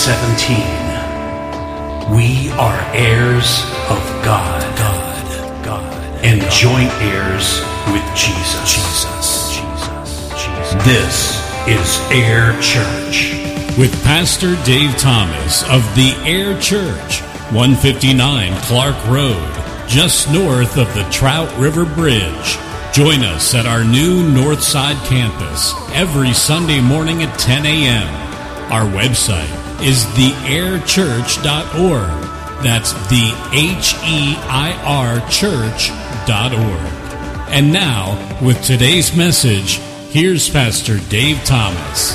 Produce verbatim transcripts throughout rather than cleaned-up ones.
seventeen. We are heirs of God, God, God, and God. Joint heirs with Jesus. Jesus, Jesus, Jesus. This is Air Church. With Pastor Dave Thomas of the Air Church, one fifty-nine Clark Road, just north of the Trout River Bridge. Join us at our new Northside campus every Sunday morning at ten a.m. Our website is the air church dot org. That's the H E I R church dot org. And now, with today's message, here's Pastor Dave Thomas.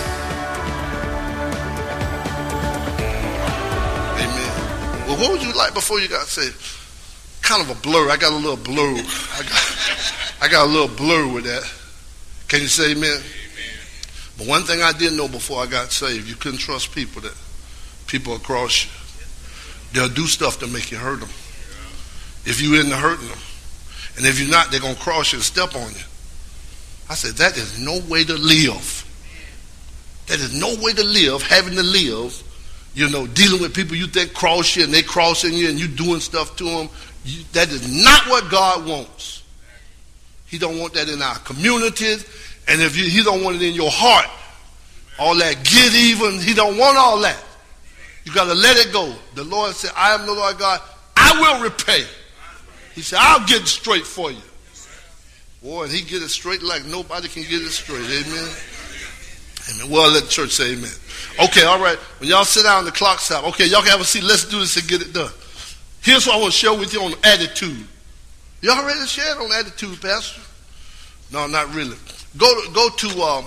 Amen. Well, what would you like before you got saved? Kind of a blur. I got a little blur. I got, I got a little blur with that. Can you say amen? Amen? But one thing I didn't know before I got saved, you couldn't trust people that people across you. They'll do stuff to make you hurt them. If you isn't hurting them. And if you're not, they're going to cross you and step on you. I said, that is no way to live. That is no way to live, having to live, you know, dealing with people you think cross you and they crossing you and you doing stuff to them. You, that is not what God wants. He don't want that in our communities. And if you, he don't want it in your heart, all that get even, he don't want all that. You got to let it go. The Lord said, I am the Lord God. I will repay. He said, I'll get it straight for you. Boy, and he get it straight like nobody can get it straight. Amen. Amen. Well, let the church say amen. Okay, all right. When y'all sit down, the clock stop. Okay, y'all can have a seat. Let's do this and get it done. Here's what I want to share with you on attitude. Y'all ready to share it on attitude, Pastor? No, not really. Go to, go to, um,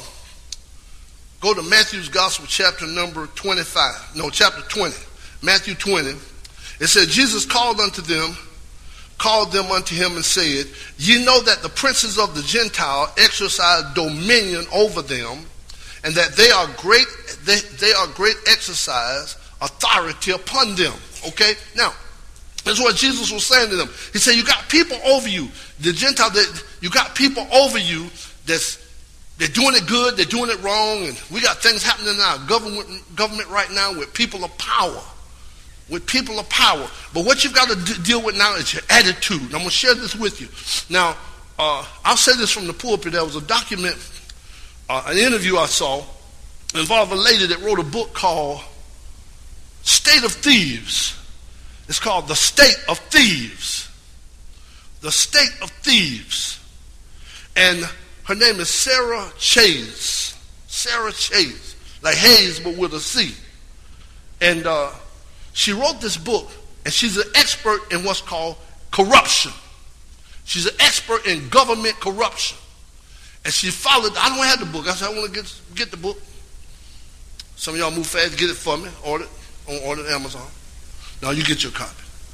go to Matthew's Gospel, chapter number twenty-five. No, chapter twenty. Matthew twenty. It said, Jesus called unto them, called them unto him and said, ye know that the princes of the Gentile exercise dominion over them, and that they are great, they, they are great exercise authority upon them. Okay? Now, that's what Jesus was saying to them. He said, you got people over you. The Gentile, that you got people over you that's they're doing it good, they're doing it wrong, and we got things happening in our government government right now with people of power. With people of power. But what you've got to d- deal with now is your attitude. I'm going to share this with you. Now, uh, I'll say this from the pulpit. There was a document, uh, an interview I saw involved a lady that wrote a book called State of Thieves. It's called The State of Thieves. The State of Thieves. And her name is Sarah Chayes. Sarah Chayes. Like Hayes, but with a C. And uh, she wrote this book, and she's an expert in what's called corruption. She's an expert in government corruption. And she followed, I don't have the book. I said, I want to get, get the book. Some of y'all move fast, get it for me. Order it on order Amazon. Now you get your copy.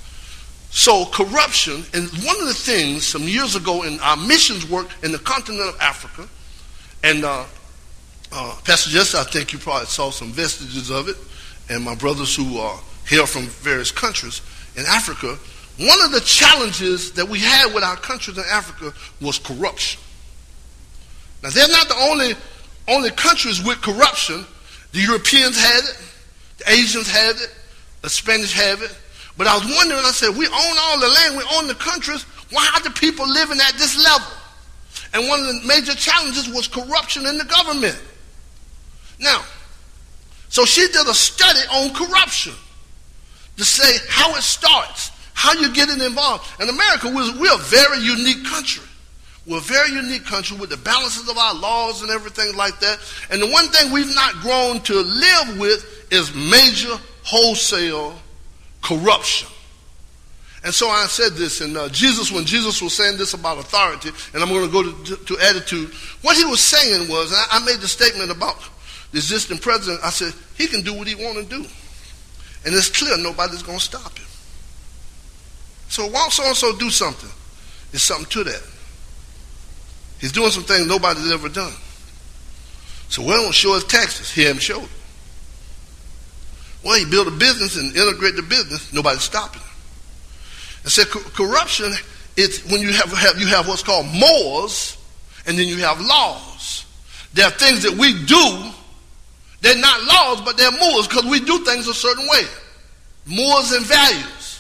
So corruption, and one of the things some years ago in our missions work in the continent of Africa, and uh, uh, Pastor Jesse, I think you probably saw some vestiges of it, and my brothers who are hail from various countries in Africa, one of the challenges that we had with our countries in Africa was corruption. Now they're not the only, only countries with corruption. The Europeans had it, the Asians had it, the Spanish have it. But I was wondering, I said, we own all the land, we own the countries, why are the people living at this level? And one of the major challenges was corruption in the government. Now, so she did a study on corruption to say how it starts, how you get it involved. In America, we're, we're a very unique country. We're a very unique country with the balances of our laws and everything like that. And the one thing we've not grown to live with is major wholesale corruption. And so I said this, and uh, Jesus, when Jesus was saying this about authority, and I'm going to go to, to, to attitude, what he was saying was, and I, I made the statement about the existing president, I said, he can do what he want to do. And it's clear nobody's going to stop him. So why so-and-so do something? There's something to that. He's doing some things nobody's ever done. So we don't show his taxes. He haven't showed it. Well, he built a business and integrate the business. Nobody's stopping him. And said so corruption, it's when you have, have you have what's called mores, and then you have laws. There are things that we do, They're not laws, but they're mores because we do things a certain way. Mores and values.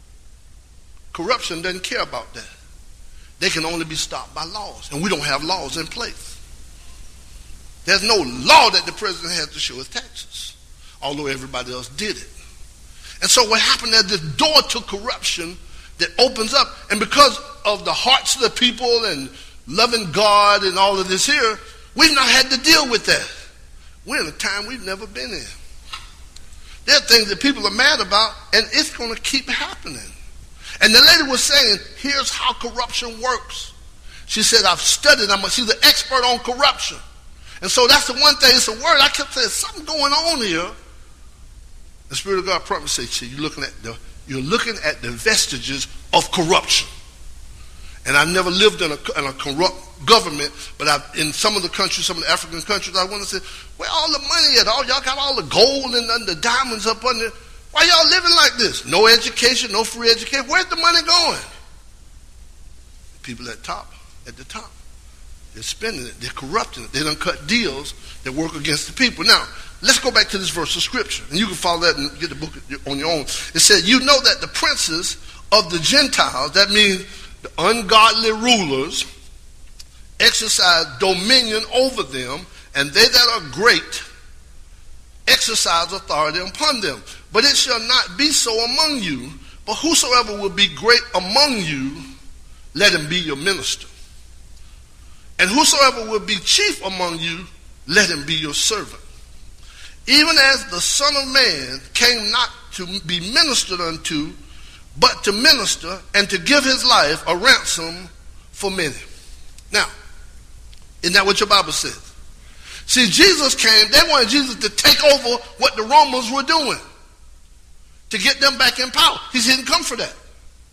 Corruption doesn't care about that. They can only be stopped by laws, and we don't have laws in place. There's no law that the president has to show his taxes, although everybody else did it. And so what happened, there's this door to corruption that opens up, and because of the hearts of the people and loving God and all of this here, we've not had to deal with that. We're in a time we've never been in. There are things that people are mad about, and it's going to keep happening. And the lady was saying, here's how corruption works. She said, I've studied. I'm a, she's an expert on corruption. And so that's the one thing. It's a word. I kept saying, something going on here. The Spirit of God promised me, see, you're looking at the, you're looking at the vestiges of corruption. And I've never lived in a, in a corrupt government, but I've, in some of the countries, some of the African countries, I went and said, where all the money at? All y'all got all the gold and, and the diamonds up under. Why y'all living like this? No education, no free education. Where's the money going? People at top, at the top, they're spending it. They're corrupting it. They done cut deals that work against the people. Now, let's go back to this verse of Scripture, and you can follow that and get the book on your own. It said, you know that the princes of the Gentiles, that means the ungodly rulers, exercise dominion over them, and they that are great exercise authority upon them. But it shall not be so among you, but whosoever will be great among you, let him be your minister. And whosoever will be chief among you, let him be your servant. Even as the Son of Man came not to be ministered unto, but to minister and to give his life a ransom for many. Now, isn't that what your Bible says? See, Jesus came, they wanted Jesus to take over what the Romans were doing, to get them back in power. He didn't come for that.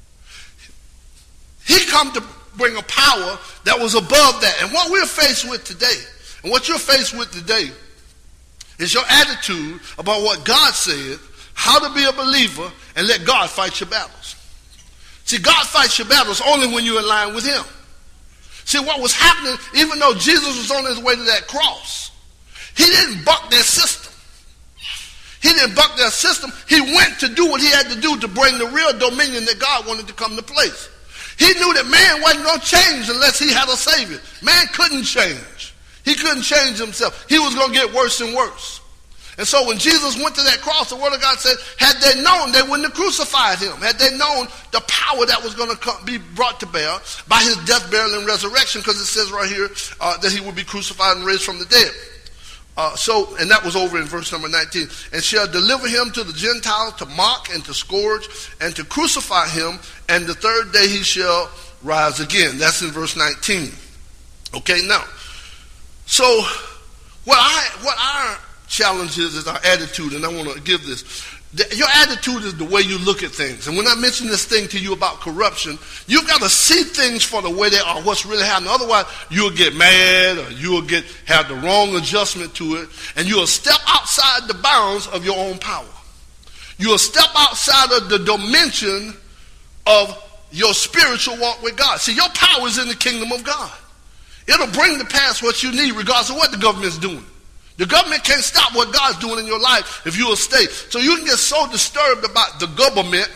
He come to bring a power that was above that. And what we're faced with today, and what you're faced with today, is your attitude about what God said, how to be a believer, and let God fight your battles. See, God fights your battles only when you're in line with him. See, what was happening, even though Jesus was on his way to that cross, he didn't buck their system. He didn't buck their system. He went to do what he had to do to bring the real dominion that God wanted to come to place. He knew that man wasn't going to change unless he had a Savior. Man couldn't change. He couldn't change himself. He was going to get worse and worse. And so when Jesus went to that cross, the Word of God said, had they known, they wouldn't have crucified him. Had they known the power that was going to come, be brought to bear by his death, burial, and resurrection, because it says right here uh, that he would be crucified and raised from the dead. Uh, so, and that was over in verse number nineteen. And shall deliver him to the Gentiles to mock and to scourge and to crucify him, and the third day he shall rise again. That's in verse nineteen. Okay, now, so what I what our challenge is is our attitude, and I want to give this. Your attitude is the way you look at things. And when I mention this thing to you about corruption, you've got to see things for the way they are, what's really happening. Otherwise, you'll get mad, or you'll get have the wrong adjustment to it, and you'll step outside the bounds of your own power. You'll step outside of the dimension of your spiritual walk with God. See, your power is in the kingdom of God. It'll bring to pass what you need regardless of what the government's doing. The government can't stop what God's doing in your life if you will stay. So you can get so disturbed about the government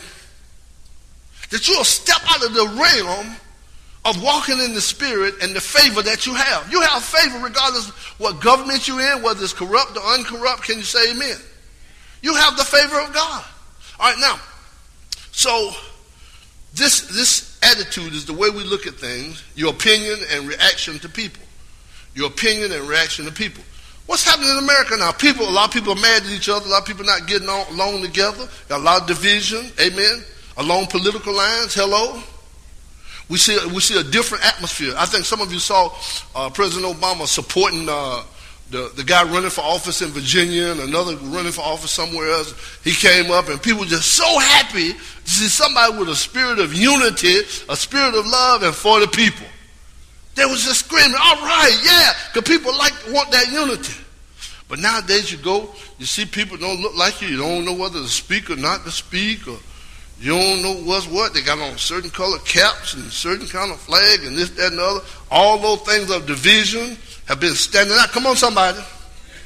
that you'll step out of the realm of walking in the Spirit and the favor that you have. You have favor regardless of what government you're in, whether it's corrupt or uncorrupt. Can you say amen? You have the favor of God. All right, now, so this, this attitude is the way we look at things, your opinion and reaction to people. Your opinion and reaction to people. What's happening in America now? People, a lot of people are mad at each other. A lot of people not getting on, along together. Got a lot of division. Amen. Along political lines. Hello. We see we see a different atmosphere. I think some of you saw uh, President Obama supporting uh, the the guy running for office in Virginia and another running for office somewhere else. He came up and people were just so happy to see somebody with a spirit of unity, a spirit of love, and for the people. They was just screaming, all right, yeah, because people like want that unity. But nowadays you go, you see people don't look like you. You don't know whether to speak or not to speak, or you don't know what's what. They got on certain color caps and certain kind of flag and this, that, and the other. All those things of division have been standing out. Come on, somebody.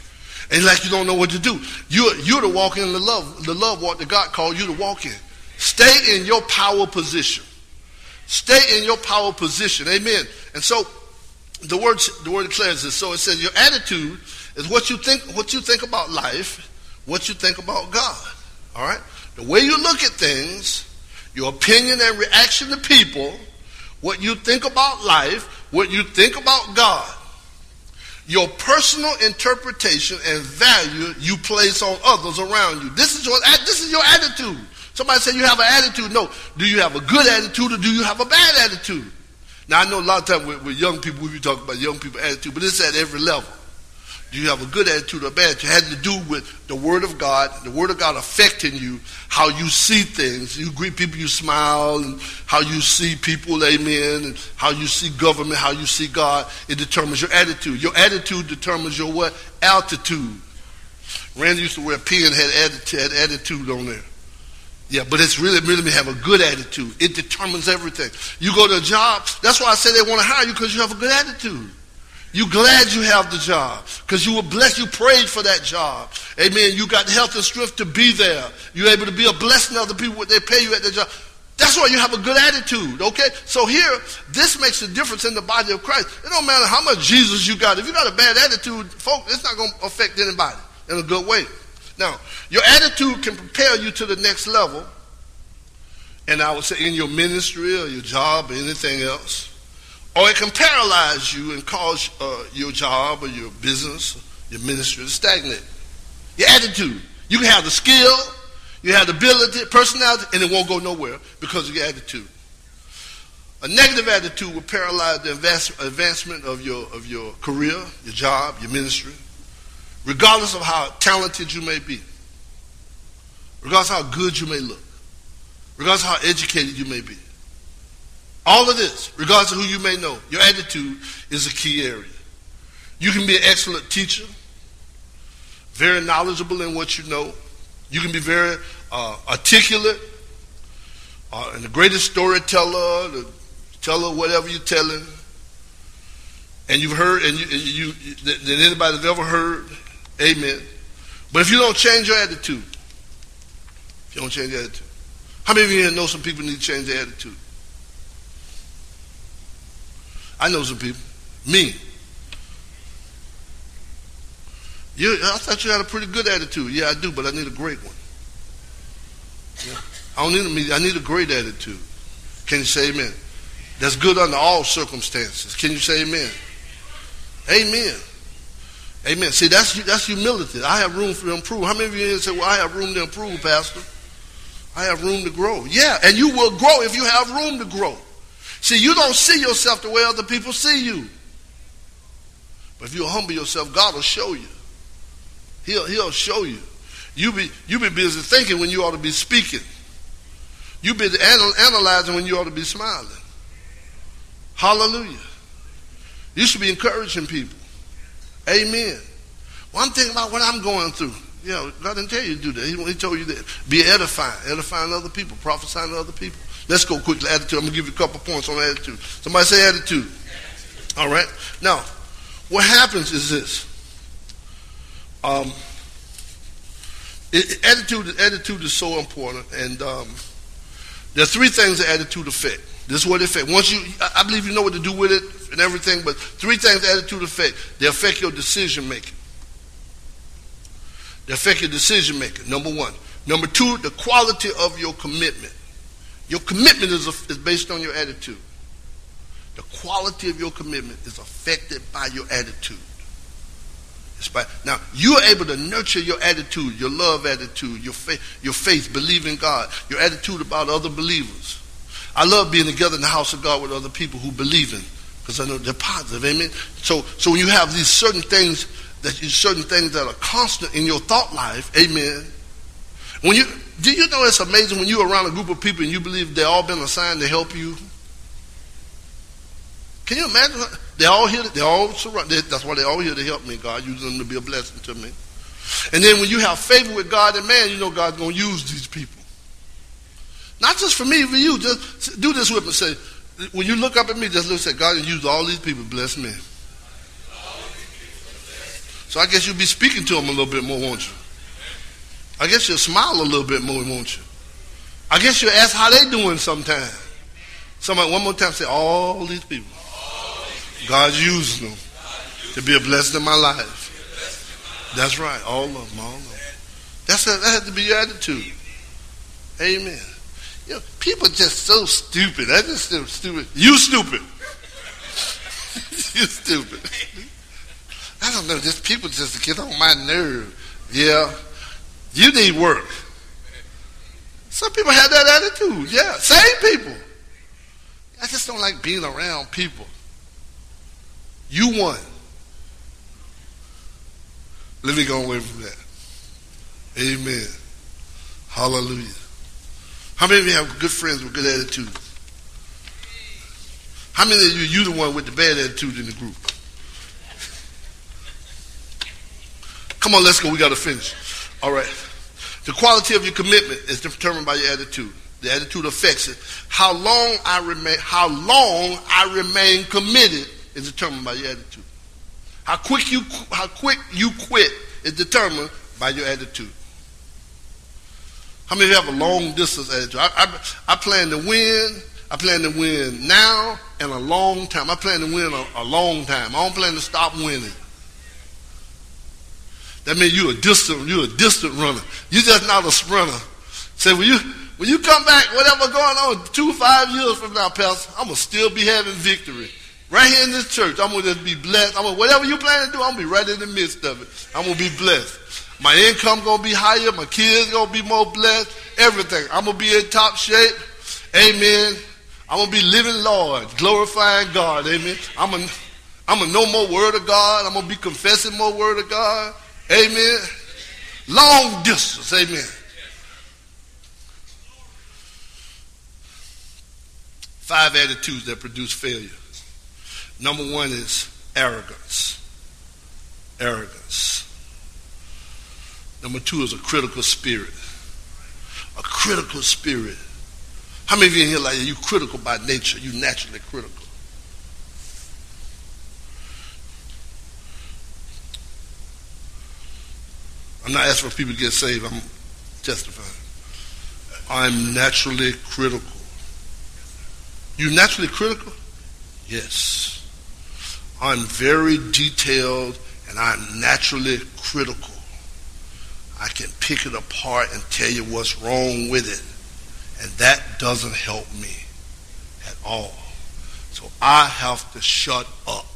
And like you don't know what to do. You're, you're to walk in the love, the love walk that God called you to walk in. Stay in your power position. Stay in your power position. Amen. And so the word, the word declares this. So it says your attitude is what you think, what you think about life, what you think about God. All right? The way you look at things, your opinion and reaction to people, what you think about life, what you think about God, your personal interpretation and value you place on others around you. This is your, this is your attitude. Somebody say you have an attitude. No. Do you have a good attitude or do you have a bad attitude? Now, I know a lot of times with, with young people, we be talking about young people's attitude, but it's at every level. Do you have a good attitude or bad attitude? It has to do with the Word of God, the Word of God affecting you, how you see things. You greet people, you smile, and how you see people, amen, and how you see government, how you see God. It determines your attitude. Your attitude determines your what? Altitude. Randy used to wear a pin, had attitude, had attitude on there. Yeah, but it's really, really have a good attitude. It determines everything. You go to a job, that's why I say they want to hire you, because you have a good attitude. You're glad you have the job because you were blessed. You prayed for that job. Amen. You got the health and strength to be there. You're able to be a blessing to other people when they pay you at their job. That's why you have a good attitude, okay? So here, this makes a difference in the body of Christ. It don't matter how much Jesus you got. If you got a bad attitude, folks, it's not going to affect anybody in a good way. Now, your attitude can prepare you to the next level, and I would say in your ministry or your job or anything else. Or it can paralyze you and cause uh, your job or your business, your ministry to stagnate. Your attitude. You can have the skill, you have the ability, personality, and it won't go nowhere because of your attitude. A negative attitude will paralyze the advancement of your, of your career, your job, your ministry, regardless of how talented you may be, regardless of how good you may look, regardless of how educated you may be. All of this, regardless of who you may know, your attitude is a key area. You can be an excellent teacher, very knowledgeable in what you know. You can be very uh, articulate, uh, and the greatest storyteller, the teller, whatever you're telling, and you've heard, and you, you, you that anybody's ever heard, amen. But if you don't change your attitude, if you don't change your attitude, how many of you here know some people need to change their attitude? I know some people. Me. You, I thought you had a pretty good attitude. Yeah, I do, but I need a great one. Yeah. I don't need a, I need a great attitude. Can you say amen? That's good under all circumstances. Can you say amen? Amen. Amen. See, that's that's humility. I have room for improve. How many of you here say, well, I have room to improve, Pastor? I have room to grow. Yeah, and you will grow if you have room to grow. See, you don't see yourself the way other people see you. But if you humble yourself, God will show you. He'll, he'll show you. You be, you be busy thinking when you ought to be speaking. You be anal- analyzing when you ought to be smiling. Hallelujah. You should be encouraging people. Amen. Well, I'm thinking about what I'm going through. You know, God didn't tell you to do that. He, he told you that. Be edifying. Edifying other people. Prophesying to other people. Let's go quickly. Attitude. I'm going to give you a couple points on attitude. Somebody say attitude. All right. Now, what happens is this. Um, it, attitude, attitude is so important. And um, there are three things that attitude affect. This is what it affects. Once you, I believe you know what to do with it and everything, but three things attitude affect. They affect your decision making. They affect your decision making, number one. Number two, the quality of your commitment. Your commitment is, a, is based on your attitude. The quality of your commitment is affected by your attitude. It's by, now, you're able to nurture your attitude, your love attitude, your faith, your faith, believe in God, your attitude about other believers. I love being together in the house of God with other people who believe in, because I know they're positive, amen? So, so when you have these certain things, that you, certain things that are constant in your thought life, amen? When you, do you know it's amazing when you're around a group of people and you believe they've all been assigned to help you? Can you imagine? They're all here. They're all surrounded. That's why they're all here to help me. God uses them to be a blessing to me. And then when you have favor with God and man, you know God's going to use these people. Not just for me, for you. Just do this with me. Say, when you look up at me, just look and say, God has used all these people to bless me. So I guess you'll be speaking to them a little bit more, won't you? I guess you'll smile a little bit more, won't you? I guess you'll ask how they doing sometime. Somebody, one more time, say, all these people. God's using them to be a blessing in my life. That's right, all of them, all of them. That's a, that has to be your attitude. Amen. You know, people are just so stupid. That's just so stupid. You stupid. You stupid. I don't know, just people just get on my nerve. Yeah, you need work. Some people have that attitude. Yeah, same people. I just don't like being around people. You won. Let me go away from that. Amen. Hallelujah. How many of you have good friends with good attitudes? How many of you, you the one with the bad attitude in the group? Come on, let's go. We got to finish. All right. The quality of your commitment is determined by your attitude. The attitude affects it. How long I remain, how long I remain committed is determined by your attitude. How quick you, how quick you quit is determined by your attitude. How many of you have a long distance attitude? I, I, I plan to win. I plan to win now and a long time. I plan to win a, a long time. I don't plan to stop winning. That means you're a distant, you're a distant runner. You're just not a sprinter. Say, when you when you come back, whatever going on, two, five years from now, Pastor, I'm gonna still be having victory. Right here in this church, I'm gonna just be blessed. I'm gonna, whatever you plan to do, I'm gonna be right in the midst of it. I'm gonna be blessed. My income gonna be higher. My kids gonna be more blessed. Everything. I'm gonna be in top shape. Amen. I'm gonna be living Lord, glorifying God. Amen. I'm gonna, I'm gonna know more word of God. I'm gonna be confessing more word of God. Amen. Long distance. Amen. Five attitudes that produce failure. Number one is arrogance. Arrogance. Number two is a critical spirit. A critical spirit. How many of you in here like you critical by nature? You naturally critical. I'm not asking for people to get saved. I'm testifying. I'm naturally critical. You naturally critical? Yes. I'm very detailed and I'm naturally critical. I can pick it apart and tell you what's wrong with it. And that doesn't help me at all. So I have to shut up.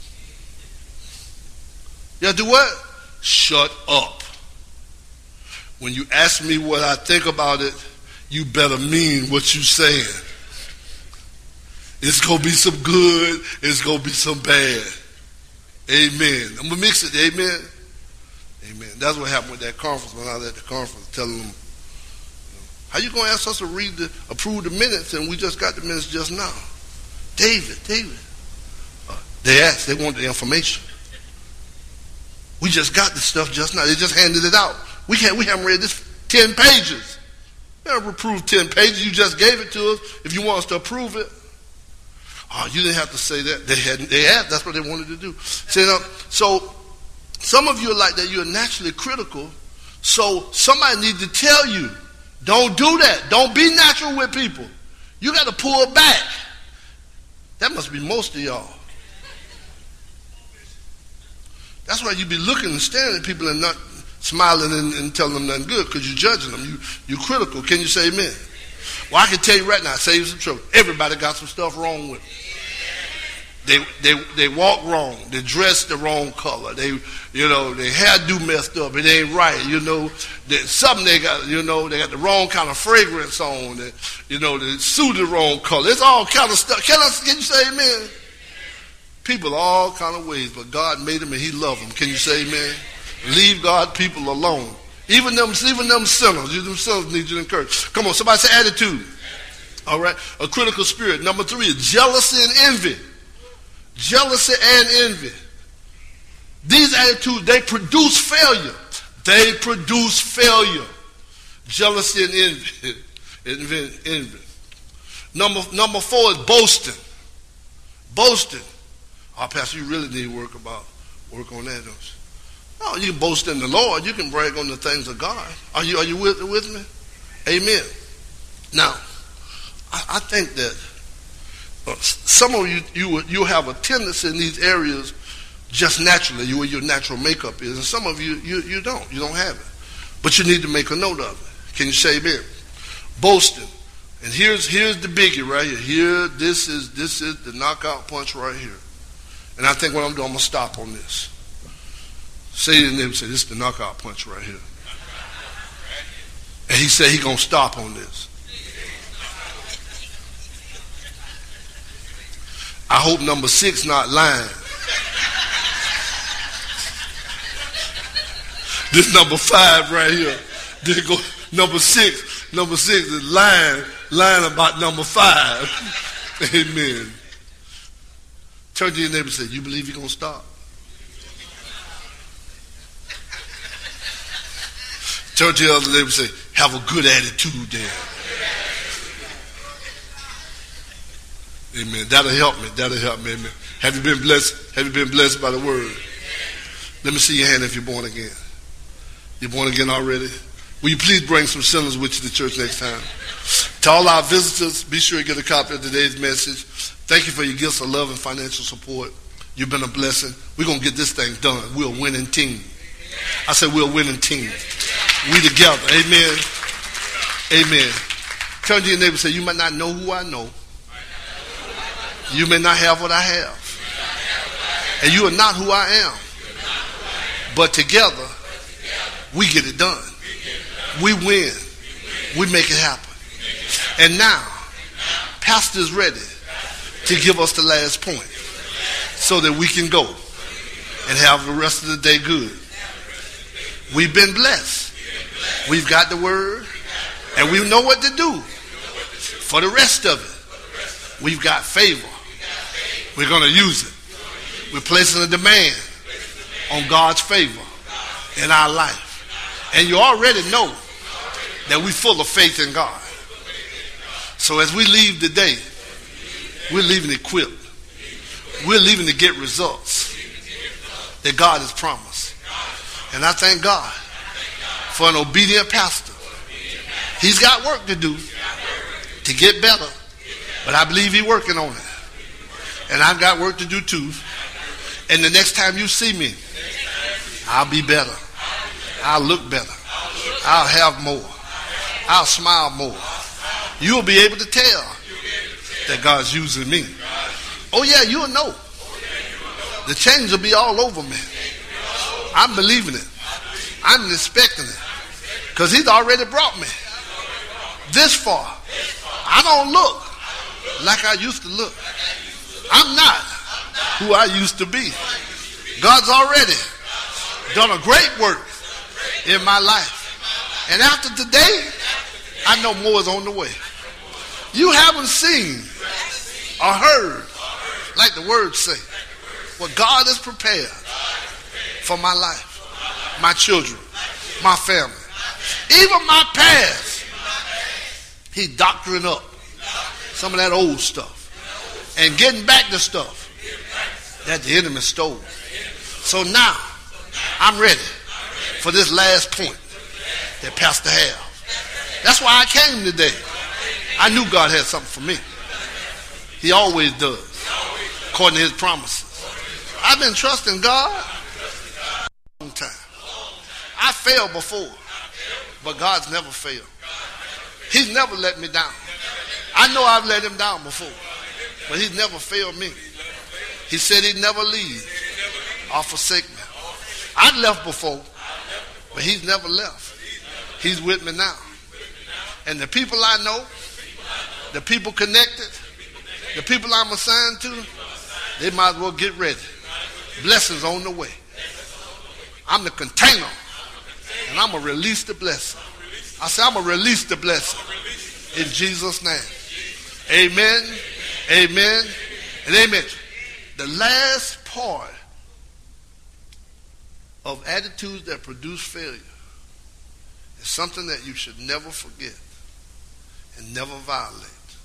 Yeah, do what? Shut up. When you ask me what I think about it, you better mean what you're saying. It's going to be some good. It's going to be some bad. Amen. I'm going to mix it. Amen. Amen. That's what happened with that conference when I was at the conference telling them, how you going to ask us to read the, approve the minutes and we just got the minutes just now? David, David. Uh, they asked, they wanted the information. We just got this stuff just now. They just handed it out. We can't, we haven't read this ten pages. We haven't approved ten pages. You just gave it to us if you want us to approve it. Oh, you didn't have to say that. They hadn't, they asked, that's what they wanted to do. So, you know, so some of you are like that. You're naturally critical. So somebody needs to tell you, don't do that. Don't be natural with people. You got to pull back. That must be most of y'all. That's why you be looking and staring at people and not smiling and, and telling them nothing good because you're judging them. You, you're critical. Can you say amen? Well, I can tell you right now, save some trouble. Everybody got some stuff wrong with them. They, they, they walk wrong. They dress the wrong color. They, you know, their hairdo messed up. It ain't right. You know, they, something they got, you know, they got the wrong kind of fragrance on. They, you know, the suit the wrong color. It's all kind of stuff. Can, I, can you say amen? People all kind of ways, but God made them and he loved them. Can you say amen? Leave God people alone. Even them, even them sinners, you them sinners need you to encourage. Come on, somebody say attitude. All right, a critical spirit. Number three is jealousy and envy. Jealousy and envy. These attitudes, they produce failure. They produce failure. Jealousy and envy. envy, envy. Number, number four is boasting. Boasting. Oh, Pastor, you really need to work about work on that, don't you? Oh, you can boast in the Lord. You can brag on the things of God. Are you, are you with, with me? Amen. Now, I, I think that uh, some of you, you, you have a tendency in these areas just naturally, you, where your natural makeup is. And some of you, you, you don't. You don't have it. But you need to make a note of it. Can you say amen? Boasting. And here's here's the biggie right here. Here, this is this is the knockout punch right here. And I think what I'm doing, I'm going to stop on this. Say to them, say, this is the knockout punch right here. And he said he's going to stop on this. I hope number six not lying. This number five right here. Then go number six. Number six is lying, lying about number five. Amen. Turn to your neighbor and say, you believe you're going to stop? Turn to your other neighbor and say, have a good attitude there. Amen. That'll help me. That'll help me. Amen. Have you been blessed? Have you been blessed by the word? Let me see your hand if you're born again. You're born again already? Will you please bring some sinners with you to church next time? To all our visitors, be sure you get a copy of today's message. Thank you for your gifts of love and financial support. You've been a blessing. We're going to get this thing done. We're a winning team. I said we're a winning team. We together. Amen. Amen. Turn to your neighbor and say, you might not know who I know. You may not have what I have. And you are not who I am. But together, we get it done. We win. We make it happen. And now, Pastor is ready to give us the last point so that we can go and have the rest of the day good. We've been blessed. We've got the word, and we know what to do for the rest of it. We've got favor. We're going to use it. We're placing a demand on God's favor in our life. And you already know that we're full of faith in God. So as we leave today, we're leaving equipped. We're leaving to get results that God has promised. And I thank God for an obedient pastor. He's got work to do to get better, but I believe he's working on it. And I've got work to do too. And the next time you see me, I'll be better. I'll look better. I'll have more. I'll smile more. You'll be able to tell that God's using me. Oh yeah, you'll know. The change will be all over me. I'm believing it. I'm expecting it. Because he's already brought me this far. I don't look like I used to look. I'm not who I used to be. God's already done a great work in my life. And after today, I know more is on the way. You haven't seen or heard, like the words say, what God has prepared for my life, my children, my family, even my past. He's doctoring up some of that old stuff and getting back the stuff that the enemy stole. So now, I'm ready for this last point that Pastor have. That's why I came today. I knew God had something for me. He always does, according to his promises. I've been trusting God a long time. I failed before, but God's never failed. He's never let me down. I know I've let him down before, but he's never failed me. He said he'd never leave or forsake me. I've left before, but he's never left. He's with me now. And the people I know, the people connected, the people I'm assigned to, they might as well get ready. Blessings on the way. I'm the container, and I'm going to release the blessing. I say I'm going to release the blessing in Jesus' name. Amen, amen, and amen. The last part of attitudes that produce failure is something that you should never forget and never violate.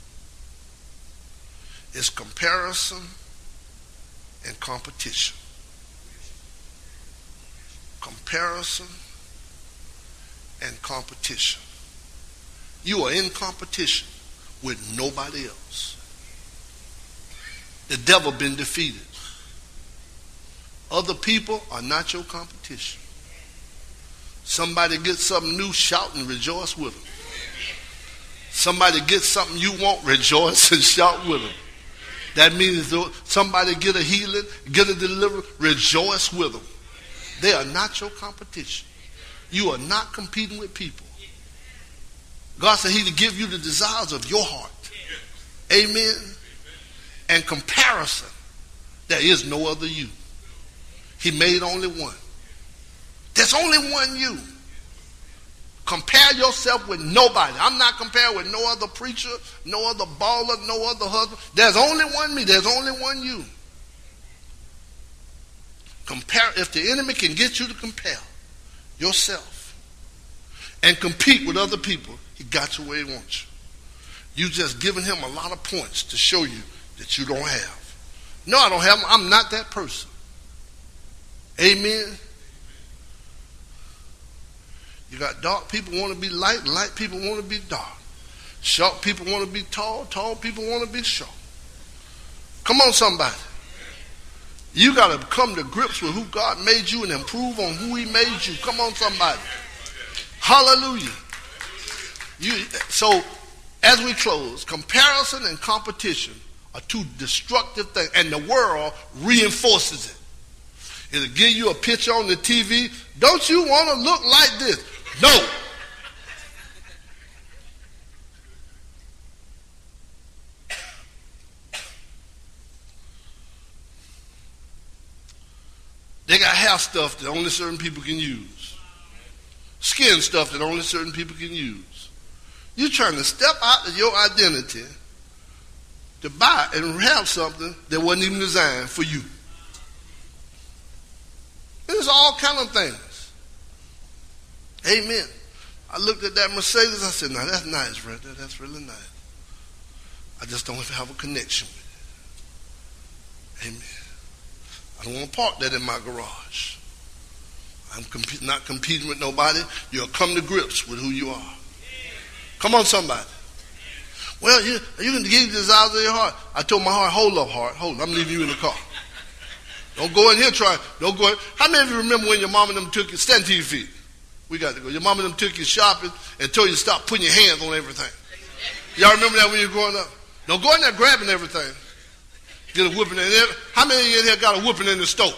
It's comparison and competition. comparison and competition. You are in competition with nobody else. The devil been defeated. Other people are not your competition. Somebody gets something new, shout and rejoice with them. Somebody gets something you want, rejoice and shout with them. That means somebody get a healing, get a deliverance, rejoice with them. They are not your competition. You are not competing with people. God said he to give you the desires of your heart. Amen. And comparison, there is no other you. He made only one. There's only one you. Compare yourself with nobody. I'm not compared with no other preacher, no other baller, no other husband. There's only one me. There's only one you. Compare. If the enemy can get you to compare yourself and compete with other people, he got you where he wants you. You just giving him a lot of points to show you that you don't have. No, I don't have them. I'm not that person. Amen. You got dark people want to be light, and light people want to be dark. Short people want to be tall, tall people want to be short. Come on, somebody. You got to come to grips with who God made you and improve on who he made you. Come on, somebody. Hallelujah. You, so, as we close, comparison and competition are two destructive things, and the world reinforces it. It'll give you a picture on the T V. Don't you want to look like this? No. They got hair stuff that only certain people can use. Skin stuff that only certain people can use. You're trying to step out of your identity to buy and have something that wasn't even designed for you. There's all kind of things. Amen. I looked at that Mercedes. I said, now that's nice, right there. That's really nice. I just don't have a connection with it. Amen. I don't want to park that in my garage. I'm comp- not competing with nobody. You'll come to grips with who you are. Come on, somebody. Well, you, you can give the desires of your heart. I told my heart, hold up, heart. Hold up. I'm leaving you in the car. Don't go in here trying. Don't go in. How many of you remember when your mom and them took you? Stand to your feet. We got to go. Your mom and them took you shopping and told you to stop putting your hands on everything. Y'all remember that when you were growing up? Don't go in there grabbing everything. Get a whooping in there. How many of you in here got a whooping in the stove?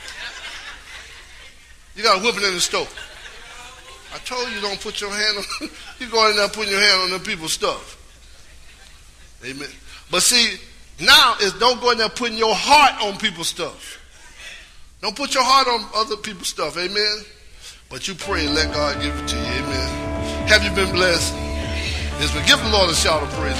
You got a whooping in the stove. I told you don't put your hand on. You go in there putting your hand on them people's stuff. Amen. But see, now it's don't go in there putting your heart on people's stuff. Don't put your heart on other people's stuff. Amen. But you pray and let God give it to you. Amen. Have you been blessed? Yes, but give the Lord a shout of praise.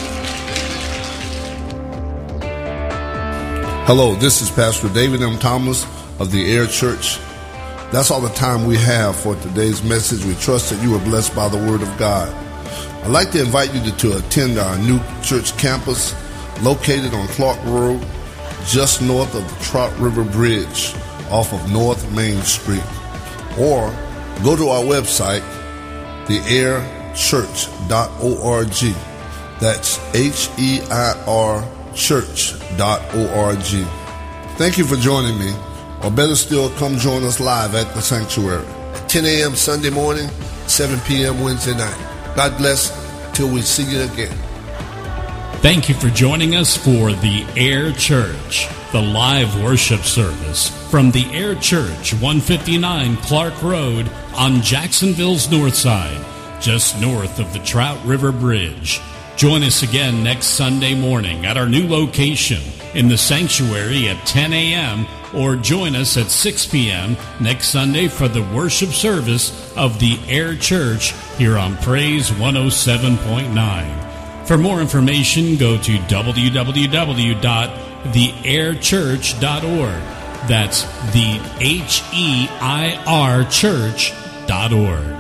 Amen. Hello, this is Pastor David M. Thomas of the Air Church. That's all the time we have for today's message. We trust that you are blessed by the Word of God. I'd like to invite you to, to attend our new church campus located on Clark Road, just north of the Trout River Bridge off of North Main Street. Or go to our website, the air church dot org. That's H E I R church dot org. Thank you for joining me. Or better still, come join us live at the sanctuary at ten a.m. Sunday morning, seven p.m. Wednesday night. God bless till we see you again. Thank you for joining us for the Air Church, the live worship service from the Air Church, one fifty-nine Clark Road on Jacksonville's north side, just north of the Trout River Bridge. Join us again next Sunday morning at our new location in the sanctuary at ten a.m. or join us at six p.m. next Sunday for the worship service of the Air Church here on Praise one oh seven point nine. For more information, go to w w w dot the air church dot org. That's the H E I R church dot org.